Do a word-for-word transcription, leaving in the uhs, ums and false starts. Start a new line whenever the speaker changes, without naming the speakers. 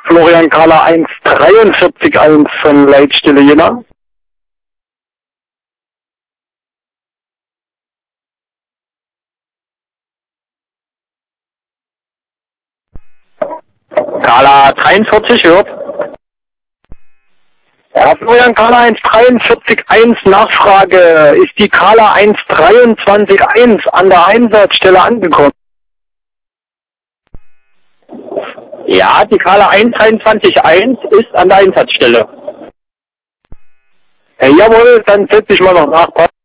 Florian Kahler eins dreiundvierzig eins von Leitstelle Jena. Kahler dreiundvierzig hört. Ja, Florian Kahler eins dreiundvierzig eins Nachfrage. Ist die Kahler eins dreiundzwanzig eins an der Einsatzstelle angekommen? Ja, die Kahler eins dreiundzwanzig eins ist an der Einsatzstelle. Ja, jawohl, dann setze ich mal noch nach.